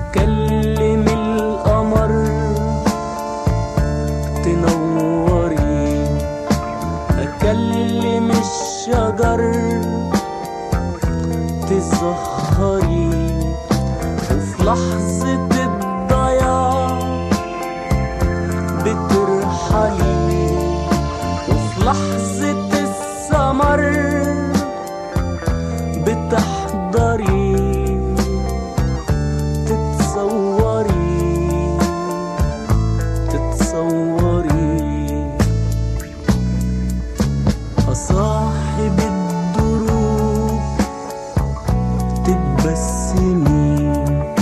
أكلم القمر تنوري، أكلم الشجر تزهري، وفي لحظة الضياع بترحلي، وفي لحظة السمر بتحضري، تتصوري أصاحب الدروب تتبسمي،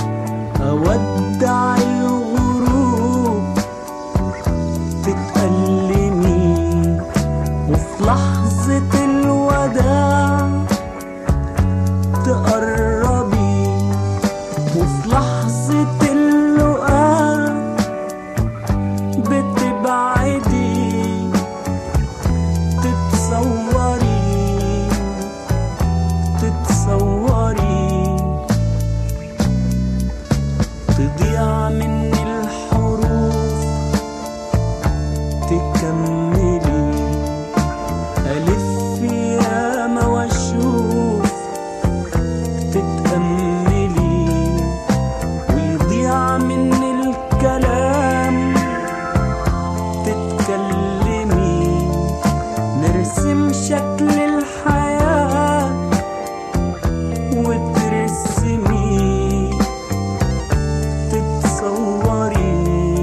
أودع الغروب تتألمي، وفي لحظة الوداع تقربي، وفي لحظة اللقاء بتبعدي، تتصوري تضيع مني الحروف تكملي، ألف ياما واشوف تتأملي، ويضيع مني الكلام تتكلمي، نرسم شكل الحياة وترسمي، تتصوري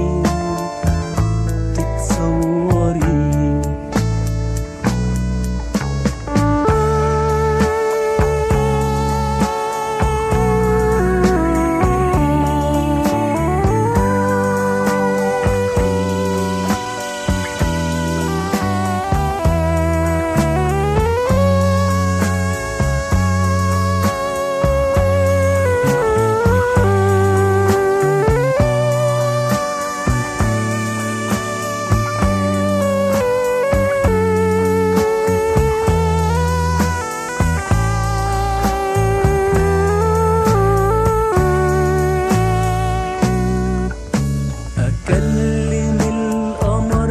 أكلم القمر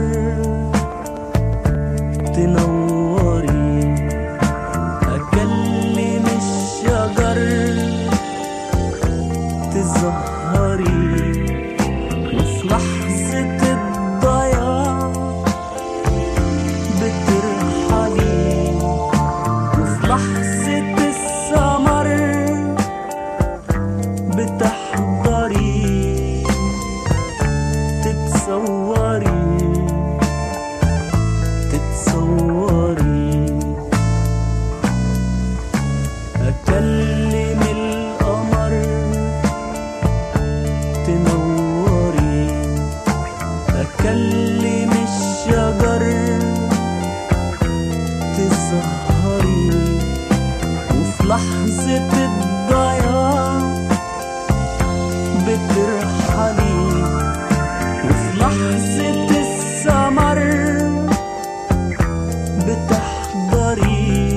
تنوري، أكلم الشجر تزهري، وفي لحظة الضياع بترحلي، وفي لحظة السمر بتحضري، تتصوري أكلم القمر تنوري، أكلم الشجر تزهري، وفي لحظة الضياع بترحلي، وفي لحظة السمر بتحضري،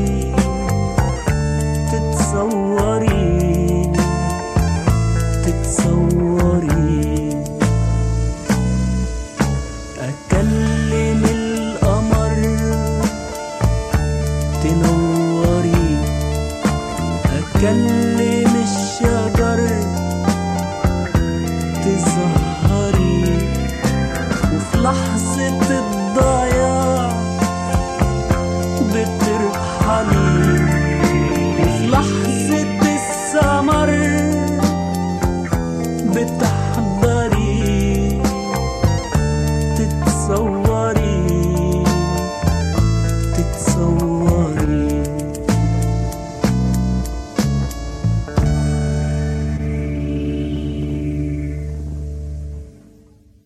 تتصوري أكلم القمر تنوري، أكلم الشجر تزهري، وفي لحظة الضياع بترحلي، وفي لحظة